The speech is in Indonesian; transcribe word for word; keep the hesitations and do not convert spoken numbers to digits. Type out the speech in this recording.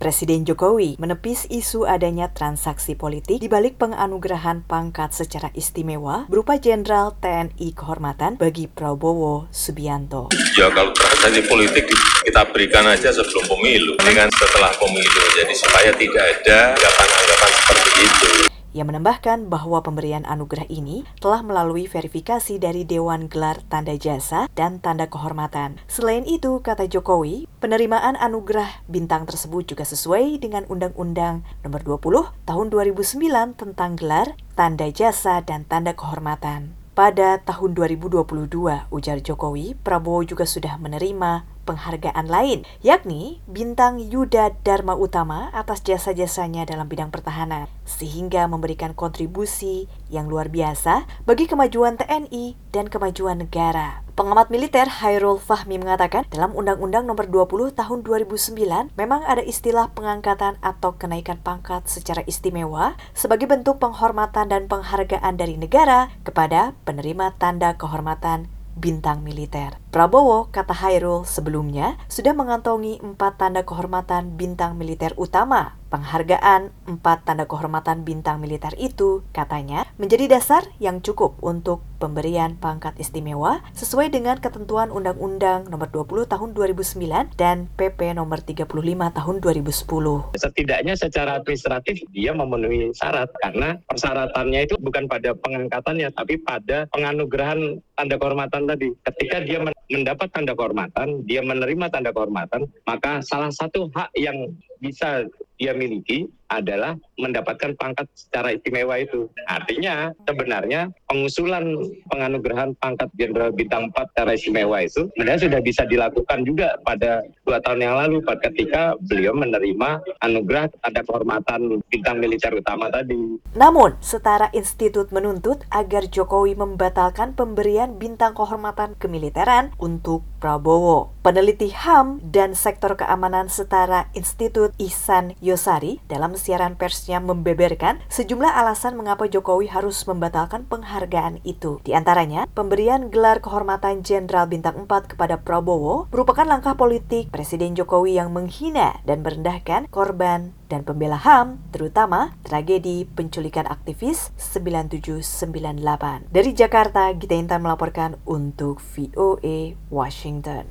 Presiden Jokowi menepis isu adanya transaksi politik di balik penganugerahan pangkat secara istimewa berupa Jenderal T N I Kehormatan bagi Prabowo Subianto. Ya kalau transaksi politik kita berikan aja sebelum pemilu, dengan setelah pemilu, jadi supaya tidak ada anggapan-anggapan seperti itu. Ia menambahkan bahwa pemberian anugerah ini telah melalui verifikasi dari Dewan Gelar Tanda Jasa dan Tanda Kehormatan. Selain itu, kata Jokowi, penerimaan anugerah bintang tersebut juga sesuai dengan Undang-Undang Nomor dua puluh Tahun dua ribu sembilan tentang Gelar, Tanda Jasa, dan Tanda Kehormatan. Pada tahun dua ribu dua puluh dua, ujar Jokowi, Prabowo juga sudah menerima penghargaan lain, yakni Bintang Yuda Dharma Utama atas jasa-jasanya dalam bidang pertahanan, sehingga memberikan kontribusi yang luar biasa bagi kemajuan T N I dan kemajuan negara. Pengamat militer Hairul Fahmi mengatakan, dalam Undang-Undang Nomor dua puluh Tahun dua ribu sembilan memang ada istilah pengangkatan atau kenaikan pangkat secara istimewa sebagai bentuk penghormatan dan penghargaan dari negara kepada penerima tanda kehormatan bintang militer. Prabowo, kata Hairul, sebelumnya sudah mengantongi empat tanda kehormatan bintang militer utama. Penghargaan empat tanda kehormatan bintang militer itu, katanya, menjadi dasar yang cukup untuk pemberian pangkat istimewa sesuai dengan ketentuan Undang-Undang Nomor dua puluh Tahun dua ribu sembilan dan P P Nomor tiga puluh lima Tahun dua ribu sepuluh. Setidaknya secara administratif dia memenuhi syarat karena persyaratannya itu bukan pada pengangkatannya tapi pada penganugerahan tanda kehormatan tadi. Ketika dia mendapat tanda kehormatan, dia menerima tanda kehormatan, maka salah satu hak yang bisa dia miliki adalah mendapatkan pangkat secara istimewa itu. Artinya sebenarnya pengusulan penganugerahan pangkat Jenderal Bintang empat secara istimewa itu sebenarnya sudah bisa dilakukan juga pada dua tahun yang lalu ketika beliau menerima anugerah tanda kehormatan bintang militer utama tadi. Namun, Setara Institut menuntut agar Jokowi membatalkan pemberian bintang kehormatan kemiliteran untuk Prabowo. Peneliti H A M dan Sektor Keamanan Setara Institut Ihsan Yosari dalam siaran persnya membeberkan sejumlah alasan mengapa Jokowi harus membatalkan penghargaan itu. Di antaranya, pemberian gelar kehormatan Jenderal Bintang empat kepada Prabowo merupakan langkah politik Presiden Jokowi yang menghina dan merendahkan korban dan pembela H A M, terutama tragedi penculikan aktivis sembilan tujuh sembilan delapan. Dari Jakarta, Gita Intan melaporkan untuk V O A Washington.